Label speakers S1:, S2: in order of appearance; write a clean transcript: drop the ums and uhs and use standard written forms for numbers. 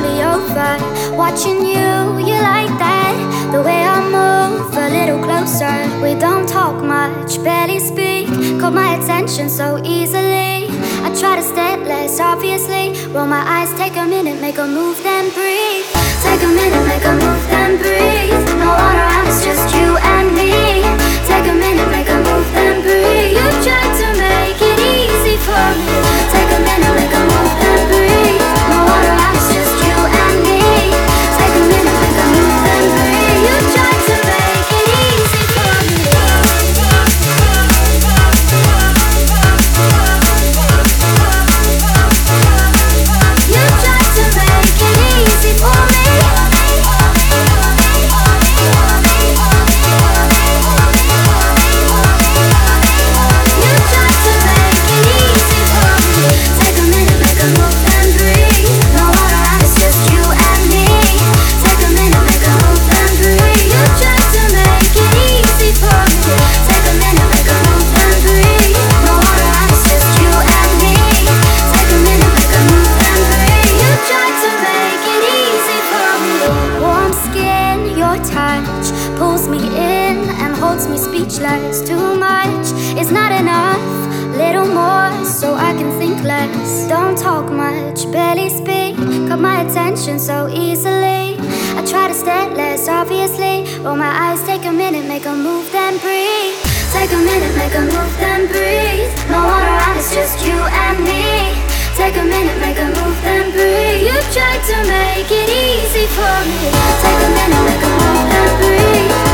S1: be over. Watching you, you like that. The way I move a little closer. We don't talk much, barely speak. Caught my attention so easily. I try to stay less obviously. Roll my eyes, take a minute, make a move, then breathe. Take a minute, make a move, then breathe. No one around, it's just you and me. Take a minute, make a move, then breathe. You tried to make it easy for me. Take a minute, make a move, then breathe. No one around, it's just you and me. Take a minute, make a move, then breathe. You tried to make it easy for me. You tried to make it easy for me. Pulls me in and holds me speechless. Too much is not enough, little more so I can think less. Don't talk much, barely speak. Got my attention so easily. I try to stay less obviously. Roll my eyes, take a minute, make a move, then breathe. Take a minute, make a move, then breathe. No one around, it's just you and me. Take a minute, make a move, then breathe. You tried to make it easy for me. Take a minute, make a move, then breathe.